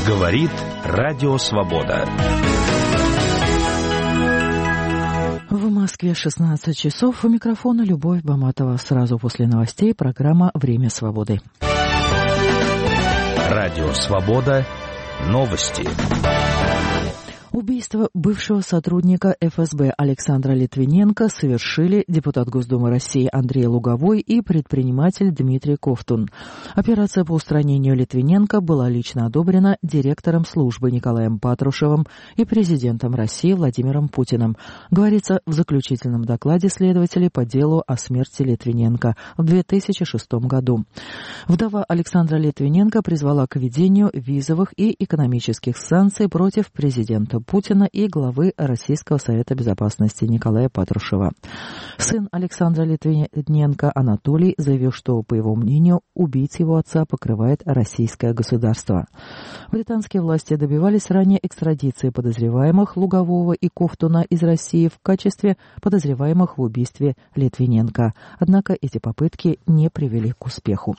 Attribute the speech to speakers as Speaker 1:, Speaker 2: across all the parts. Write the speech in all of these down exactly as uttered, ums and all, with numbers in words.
Speaker 1: Говорит Радио Свобода.
Speaker 2: В Москве шестнадцать часов. У микрофона Любовь Баматова. Сразу после новостей программа «Время свободы».
Speaker 1: Радио Свобода. Новости.
Speaker 2: Убийство бывшего сотрудника эф эс бэ Александра Литвиненко совершили депутат Госдумы России Андрей Луговой и предприниматель Дмитрий Ковтун. Операция по устранению Литвиненко была лично одобрена директором службы Николаем Патрушевым и президентом России Владимиром Путиным, говорится в заключительном докладе следователей по делу о смерти Литвиненко в две тысячи шестом году. Вдова Александра Литвиненко призвала к введению визовых и экономических санкций против президента Путина и главы Российского совета безопасности Николая Патрушева. Сын Александра Литвиненко Анатолий заявил, что, по его мнению, убийц его отца покрывает российское государство. Британские власти добивались ранее экстрадиции подозреваемых Лугового и Ковтуна из России в качестве подозреваемых в убийстве Литвиненко. Однако эти попытки не привели к успеху.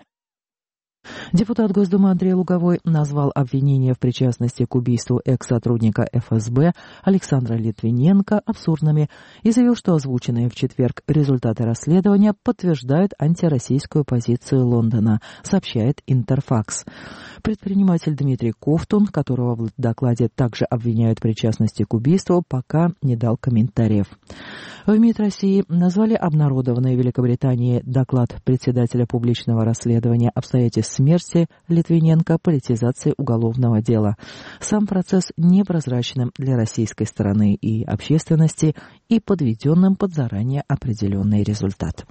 Speaker 2: Депутат Госдумы Андрей Луговой назвал обвинения в причастности к убийству экс-сотрудника эф эс бэ Александра Литвиненко абсурдными и заявил, что озвученные в четверг результаты расследования подтверждают антироссийскую позицию Лондона, сообщает Интерфакс. Предприниматель Дмитрий Ковтун, которого в докладе также обвиняют в причастности к убийству, пока не дал комментариев. В МИД России назвали обнародованный в Великобритании доклад председателя публичного расследования обстоятельств смерти Литвиненко политизацией уголовного дела. Сам процесс непрозрачным для российской стороны и общественности и подведенным под заранее определенный результат.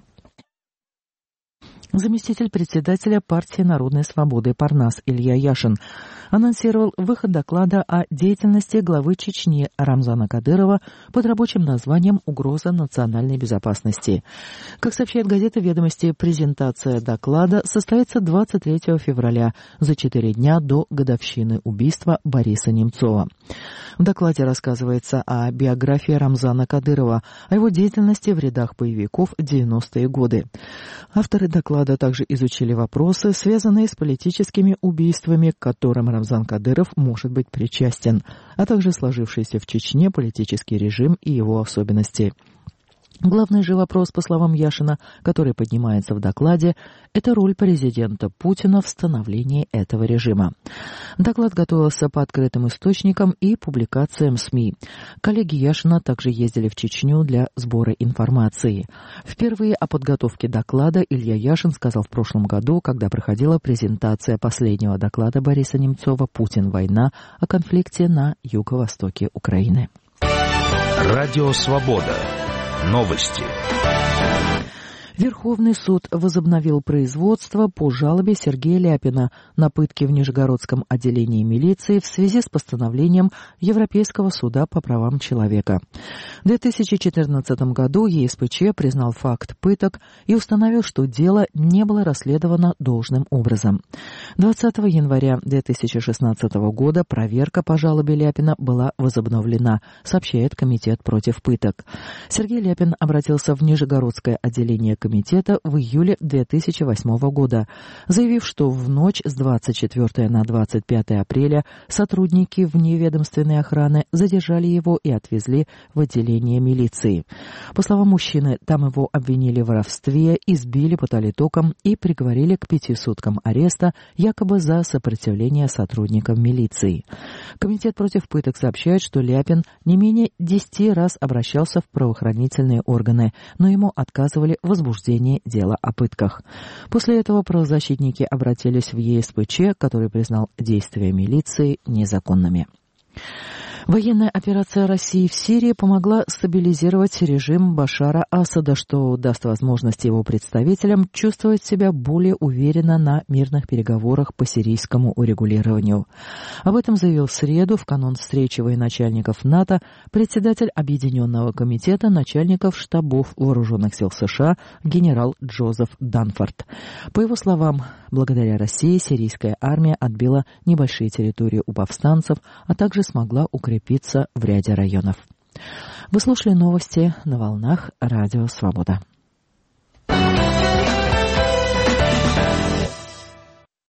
Speaker 2: Заместитель председателя партии Народной свободы Парнас Илья Яшин анонсировал выход доклада о деятельности главы Чечни Рамзана Кадырова под рабочим названием «Угроза национальной безопасности». Как сообщает газета «Ведомости», презентация доклада состоится двадцать третьего февраля, за четыре дня до годовщины убийства Бориса Немцова. В докладе рассказывается о биографии Рамзана Кадырова, о его деятельности в рядах боевиков в девяностые годы. Авторы доклада также изучили вопросы, связанные с политическими убийствами, к которым Рамзан Кадыров может быть причастен, а также сложившийся в Чечне политический режим и его особенности. Главный же вопрос, по словам Яшина, который поднимается в докладе, это роль президента Путина в становлении этого режима. Доклад готовился по открытым источникам и публикациям СМИ. Коллеги Яшина также ездили в Чечню для сбора информации. Впервые о подготовке доклада Илья Яшин сказал в прошлом году, когда проходила презентация последнего доклада Бориса Немцова «Путин. Война» о конфликте на юго-востоке Украины.
Speaker 1: Радио Свобода. Новости.
Speaker 2: Верховный суд возобновил производство по жалобе Сергея Ляпина на пытки в Нижегородском отделении милиции в связи с постановлением Европейского суда по правам человека. В две тысячи четырнадцатом году е эс пэ че признал факт пыток и установил, что дело не было расследовано должным образом. двадцатого января две тысячи шестнадцатого года проверка по жалобе Ляпина была возобновлена, сообщает Комитет против пыток. Сергей Ляпин обратился в Нижегородское отделение комитета в июле две тысячи восьмого года, заявив, что в ночь с двадцать четвёртого на двадцать пятое апреля сотрудники вневедомственной охраны задержали его и отвезли в отделение милиции. По словам мужчины, там его обвинили в воровстве, избили, пытали током и приговорили к пяти суткам ареста, якобы за сопротивление сотрудникам милиции. Комитет против пыток сообщает, что Ляпин не менее десяти раз обращался в правоохранительные органы, но ему отказывали в возбуждении дела о пытках. После этого правозащитники обратились в е эс пэ че, который признал действия милиции незаконными. Военная операция России в Сирии помогла стабилизировать режим Башара Асада, что даст возможность его представителям чувствовать себя более уверенно на мирных переговорах по сирийскому урегулированию. Об этом заявил в среду, в канун встречи военачальников НАТО, председатель Объединенного комитета начальников штабов вооруженных сил США генерал Джозеф Данфорд. По его словам, благодаря России сирийская армия отбила небольшие территории у повстанцев, а также смогла укрепиться в ряде районов. Вы слушали новости на волнах Радио Свобода.